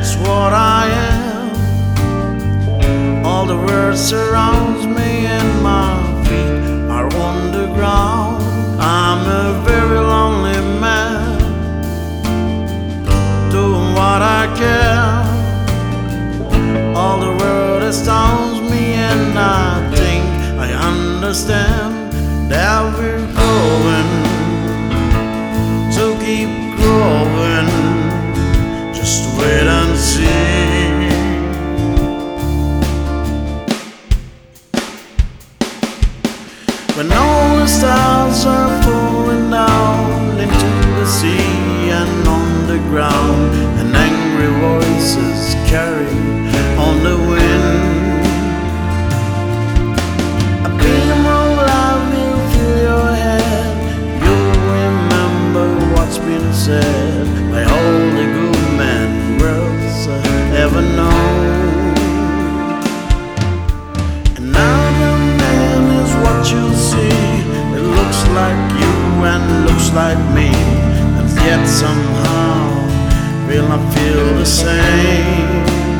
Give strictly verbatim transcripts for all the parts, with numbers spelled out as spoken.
that's what I am. All the world surrounds me and my feet are on the ground. I'm a very lonely man, doing what I can. All the world astounds me and I think I understand that we're going to keep growing. Just wait and see. When all the stars are falling down into the sea and on the ground, and angry voices carry on the wind, a beam of light will fill your head. You'll remember what's been said by all the good men worlds ever known. Another man is what you see. It looks like you and looks like me, and yet somehow will not feel the same.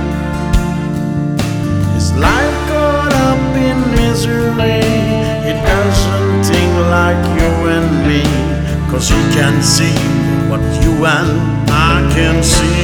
His life caught up in misery. He doesn't think like you and me, 'cause he can see what you and I can see.